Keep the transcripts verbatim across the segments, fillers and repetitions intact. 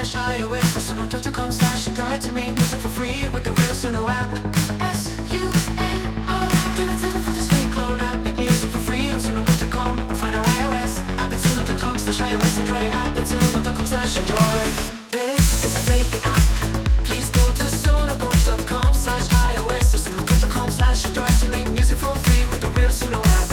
slash iOS personal dot com slash guide to make music for free with the real Suno app. S U N O Do the thing for this fake clone app. Make music for free on Suno dot com. Find our iOS app at Suno dot com slash iOS Android app at Suno dot com slash Android. This is a fake app. Please go to Suno dot com slash iOS or Suno dot com slash Android to make music for free with the real Suno app.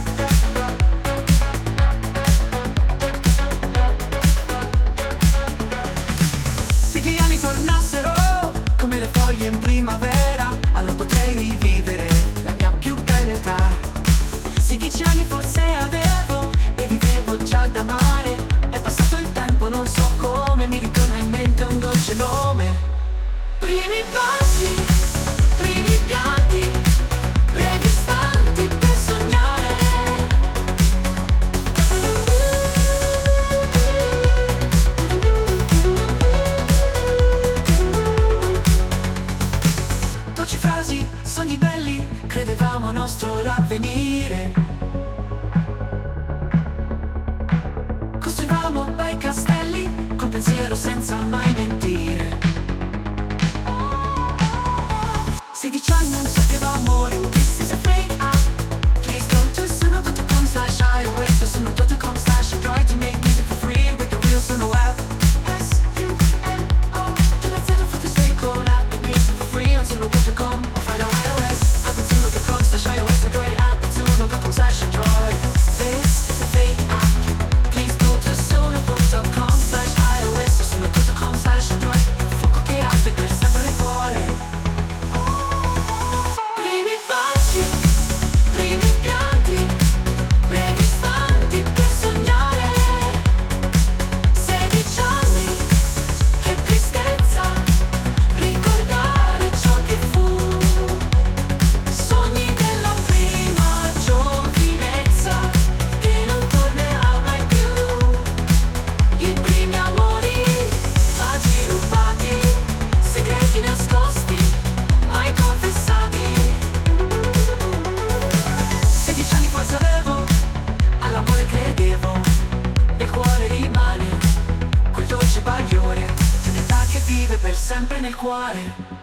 Se gli anni tornassero come le foglie in primavera, allora potrei rivivere la mia più bella età. Sedici anni forse avevo e vivevo già da mare. È passato il tempo, non so come, mi ritorna in mente un dolce nome. Primi passi, primi pianti, brevi istanti per sognare. Dolci frasi, sogni belli, credevamo al nostro l'avvenire. Costruivamo bei castelli, col pensiero senza mai mentire. Sedici anni non sapevamo amore, this is a fake app. Please go to Suno dot com slash iOS or Suno dot com slash Android to make music for free with the real Suno app. S U N O Do the thing for this fake clone app. Make music for free on Suno dot com or find our iOS app at Suno dot com slash iOS Android app at Suno dot com slash Android. This is a fake app. Please go to Suno dot com slash iOS or Suno dot com slash Android. Fuoco che arde per sempre nel cuore. Primi baci, primi pianti, brevi istanti per sognare. Sedici anni, che tristezza, ricordare ciò che fu. Sogni della prima giovinezza, che non tornerà mai più. I primi amori, baci rubati, segreti nascosti, mai confessati. Sedici anni forse avevo, all'amore credevo, nel cuore rimane quel dolce bagliore, un'età che vive per sempre nel cuore.